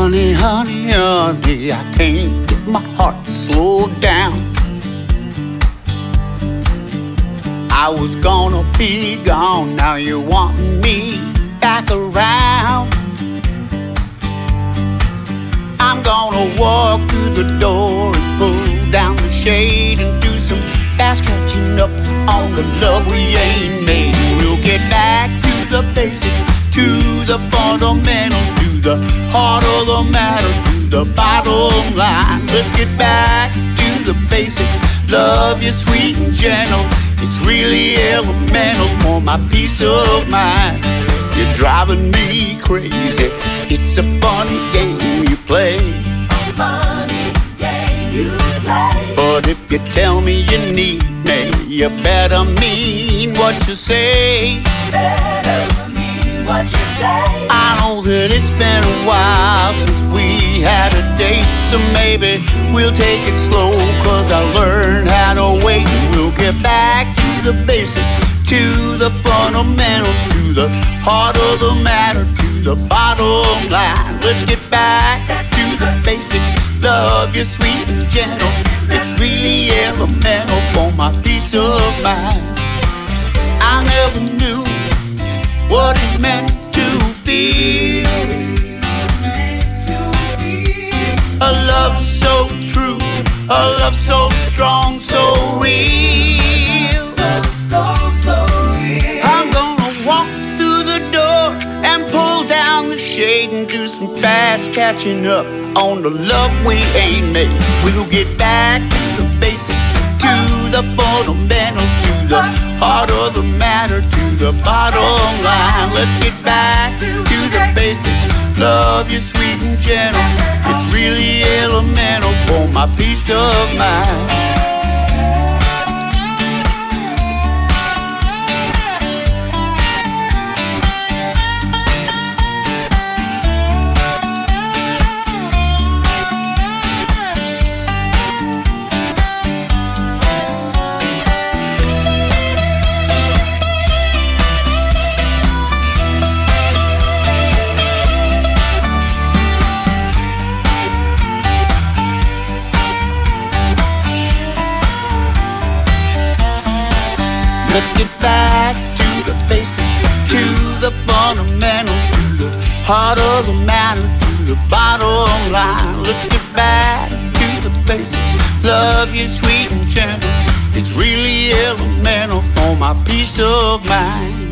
Honey, honey, honey, I can't get my heart to slow down. I was gonna be gone, now you want me back around. I'm gonna walk through the door and pull down the shade and do some fast catching up on the love we ain't made. We'll get back to the basics, to the fundamentals, to the heart of the matter, to the bottom line. Let's get back to the basics. Love you sweet and gentle, it's really elemental for my peace of mind. You're driving me crazy, it's a funny game you play. A funny game you play. But if you tell me you need me, you better mean what you say. Better mean what you say. I know that it's been a while since we had a date, so maybe we'll take it slow, 'cause I learned how to wait. We'll get back to the basics, to the fundamentals, to the heart of the matter, to the bottom line. Let's get back to the basics. Love you sweet and gentle, it's really elemental for my peace of mind. I never knew what it meant to feel a love so true, a love so strong, so real. I'm gonna walk through the door and pull down the shade and do some fast catching up on the love we ain't made. We'll get back to the basics, to the fundamentals, to the heart of the matter, to the bottom line. Let's get back to the basics. Love you sweet and gentle, it's really elemental for my peace of mind. Let's get back to the basics, to the fundamentals, to the heart of the matter, to the bottom line. Let's get back to the basics. Love you sweet and gentle, it's really elemental for my peace of mind.